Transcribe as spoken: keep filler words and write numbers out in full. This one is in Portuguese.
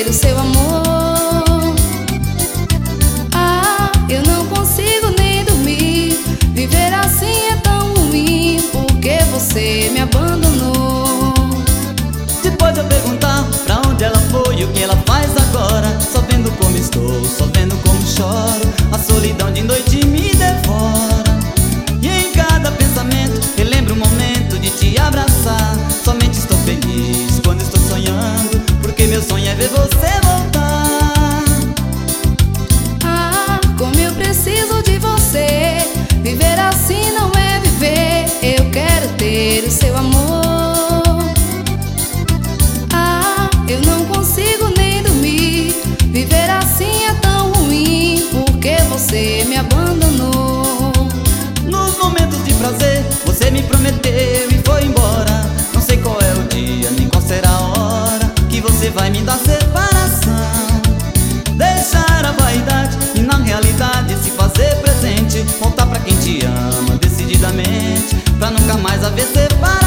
ter o seu amor. Ah, eu não consigo nem dormir. Viver assim é tão ruim, porque você me abandonou. Depois eu perguntar pra onde ela foi e o que ela faz agora, só vendo como estou, só vendo como choro, a solidão de noite me devora. E em cada pensamento eu lembro o momento de te abraçar. Somente estou feliz quando estou sonhando, porque meu sonho é ver você voltar. Ah, como eu preciso de você. Viver assim não é viver. Eu quero ter o seu amor. Ah, eu não consigo nem dormir. Viver assim é tão ruim, porque você me abandonou. Nos momentos de prazer você me prometeu e foi embora. Não sei qual é o dia, nem qual será a hora que você vai me dar separação. Deixar a vaidade e na realidade se fazer presente. Voltar pra quem te ama decididamente, pra nunca mais haver separação.